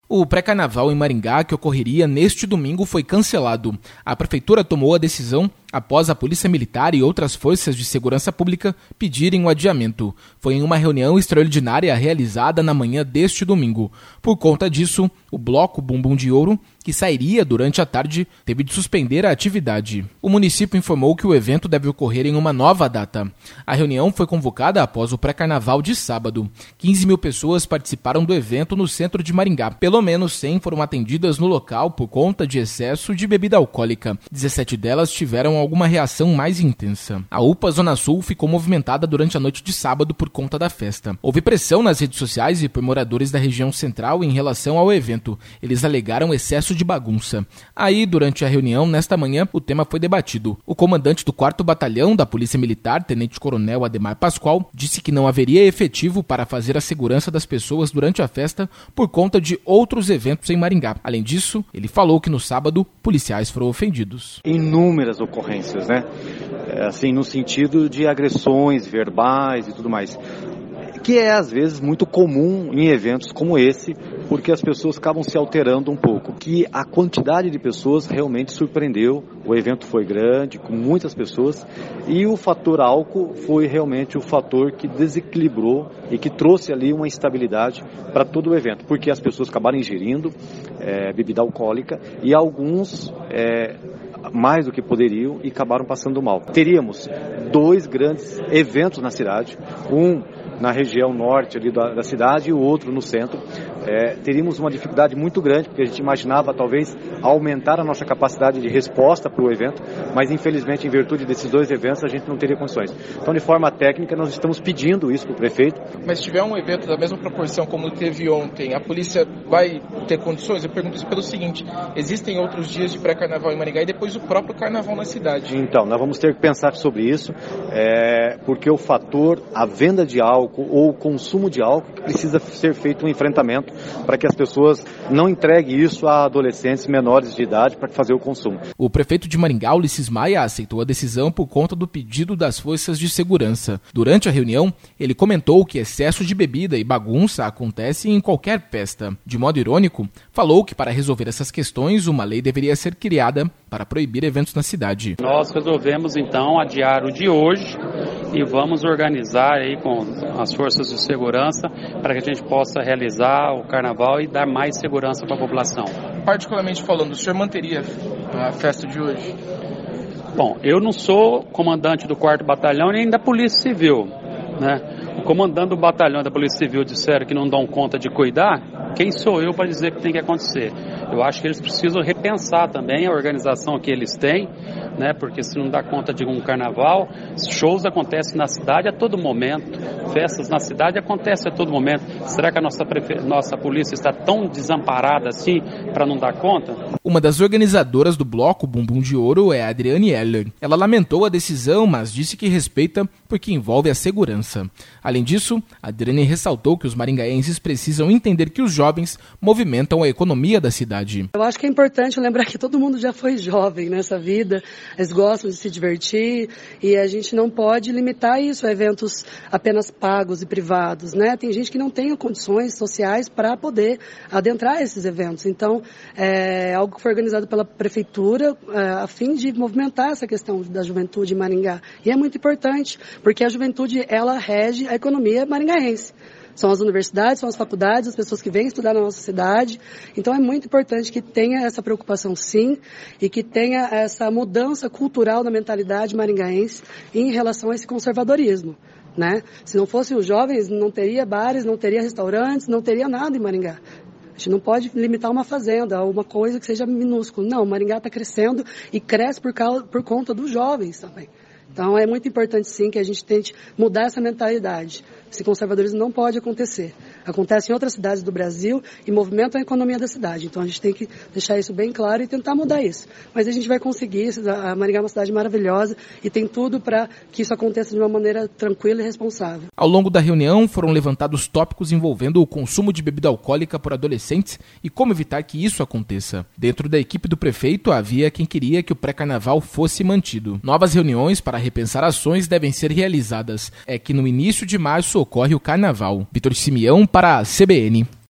O pré-carnaval em Maringá, que ocorreria neste domingo, foi cancelado. A prefeitura tomou a decisão após a Polícia Militar e outras forças de segurança pública pedirem o adiamento. Foi em uma reunião extraordinária realizada na manhã deste domingo. Por conta disso, o bloco Bumbum de Ouro, que sairia durante a tarde, teve de suspender a atividade. O município informou que o evento deve ocorrer em uma nova data. A reunião foi convocada após o pré-carnaval de sábado. 15 mil pessoas participaram do evento no centro de Maringá. Pelo menos 100 foram atendidas no local por conta de excesso de bebida alcoólica. 17 delas tiveram alguma reação mais intensa. A UPA Zona Sul ficou movimentada durante a noite de sábado por conta da festa. Houve pressão nas redes sociais e por moradores da região central em relação ao evento. Eles alegaram excesso de bagunça. Aí, durante a reunião, nesta manhã, o tema foi debatido. O comandante do 4º Batalhão da Polícia Militar, Tenente-Coronel Ademar Pascoal, disse que não haveria efetivo para fazer a segurança das pessoas durante a festa por conta de outros eventos em Maringá. Além disso, ele falou que no sábado, policiais foram ofendidos. Inúmeras ocorrências, né? Assim, no sentido de agressões verbais e tudo mais, que é às vezes muito comum em eventos como esse, porque as pessoas acabam se alterando um pouco. Que a quantidade de pessoas realmente surpreendeu, o evento foi grande, com muitas pessoas, e o fator álcool foi realmente o fator que desequilibrou e que trouxe ali uma instabilidade para todo o evento, porque as pessoas acabaram ingerindo bebida alcoólica e alguns mais do que poderiam e acabaram passando mal. Teríamos 2 grandes eventos na cidade, um na região norte ali da cidade e o outro no centro. Teríamos uma dificuldade muito grande, porque a gente imaginava talvez aumentar a nossa capacidade de resposta para o evento, mas infelizmente em virtude desses 2 eventos a gente não teria condições. Então, de forma técnica, nós estamos pedindo isso para o prefeito. Mas se tiver um evento da mesma proporção como teve ontem, a polícia vai ter condições? Eu pergunto isso pelo seguinte: existem outros dias de pré-carnaval em Maringá e depois o próprio carnaval na cidade. Então, nós vamos ter que pensar sobre isso, porque o fator, a venda de álcool ou o consumo de álcool, precisa ser feito um enfrentamento para que as pessoas não entreguem isso a adolescentes menores de idade para fazer o consumo. O prefeito de Maringá, Ulisses Maia, aceitou a decisão por conta do pedido das forças de segurança. Durante a reunião, ele comentou que excesso de bebida e bagunça acontece em qualquer festa. De modo irônico, falou que para resolver essas questões, uma lei deveria ser criada para proibir eventos na cidade. Nós resolvemos então adiar o de hoje e vamos organizar aí com as forças de segurança para que a gente possa realizar o carnaval e dar mais segurança para a população. Particularmente falando, o senhor manteria a festa de hoje? Bom, eu não sou comandante do 4º Batalhão nem da Polícia Civil, né? O comandante do batalhão da Polícia Civil disseram que não dão conta de cuidar. Quem sou eu para dizer que tem que acontecer? Eu acho que eles precisam repensar também a organização que eles têm, né? Porque se não dá conta de um carnaval, shows acontecem na cidade a todo momento, festas na cidade acontecem a todo momento. Será que a nossa polícia está tão desamparada assim para não dar conta? Uma das organizadoras do bloco Bumbum de Ouro é a Adriane Heller. Ela lamentou a decisão, mas disse que respeita porque envolve a segurança. Além disso, a Adriane ressaltou que os maringaenses precisam entender que os jovens movimentam a economia da cidade. Eu acho que é importante lembrar que todo mundo já foi jovem nessa vida, eles gostam de se divertir e a gente não pode limitar isso a eventos apenas pagos e privados, né? Tem gente que não tem condições sociais para poder adentrar esses eventos. Então, é algo que foi organizado pela prefeitura a fim de movimentar essa questão da juventude em Maringá. E é muito importante, porque a juventude, ela rege a economia maringaense. São as universidades, são as faculdades, as pessoas que vêm estudar na nossa cidade. Então é muito importante que tenha essa preocupação sim e que tenha essa mudança cultural na mentalidade maringaense em relação a esse conservadorismo, né? Se não fossem os jovens, não teria bares, não teria restaurantes, não teria nada em Maringá. A gente não pode limitar uma fazenda a uma coisa que seja minúscula. Não, Maringá está crescendo e cresce por conta dos jovens também. Então é muito importante sim que a gente tente mudar essa mentalidade. Esse conservadorismo não pode acontecer. Acontece em outras cidades do Brasil e movimenta a economia da cidade. Então a gente tem que deixar isso bem claro e tentar mudar isso. Mas a gente vai conseguir. A Maringá é uma cidade maravilhosa e tem tudo para que isso aconteça de uma maneira tranquila e responsável. Ao longo da reunião foram levantados tópicos envolvendo o consumo de bebida alcoólica por adolescentes e como evitar que isso aconteça. Dentro da equipe do prefeito havia quem queria que o pré-carnaval fosse mantido. Novas reuniões para repensar ações devem ser realizadas. É que no início de março ocorre o carnaval. Vitor Simeão para a CBN.